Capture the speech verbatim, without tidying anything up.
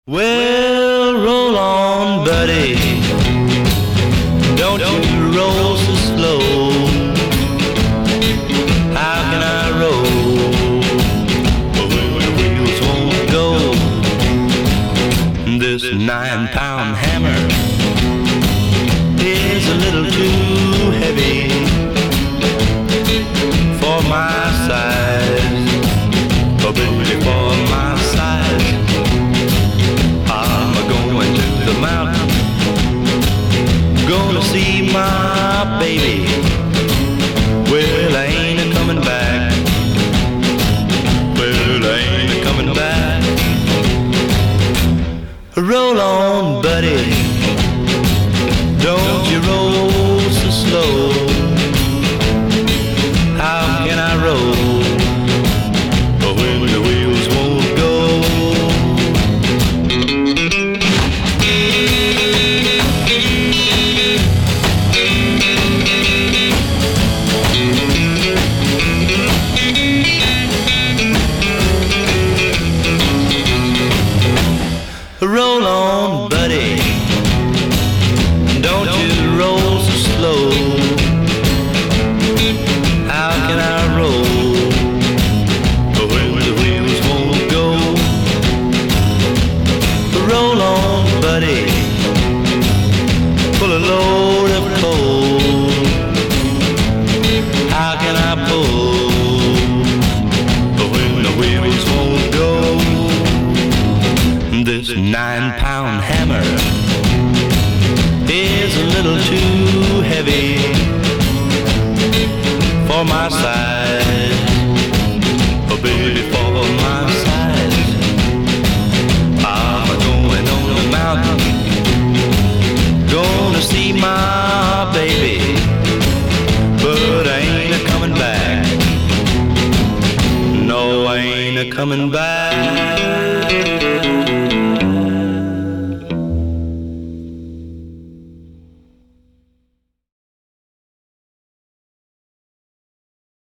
Well, roll on, buddy. Don't you roll so slow. How can I roll when the wheels won't go? This nine-pound hammer is a little too heavy for my size. Oh, baby, for my size. I'm going to the mountain, gonna see my baby. Well, I ain't a coming back. Well, I ain't a coming back. Roll on, buddy. Don't you roll so slow. How can I roll when the wheels won't go? Roll on, buddy. Don't you roll so slow. How can I roll when the wheels won't go? Roll on, buddy. Pull a load of coal. How can I pull when the wheels won't go? This nine-pound hammer is a little too heavy for my size. Oh, baby, for my size. I'm going on the mountain, gonna see my baby, but I ain't a coming back. No, I ain't a coming back.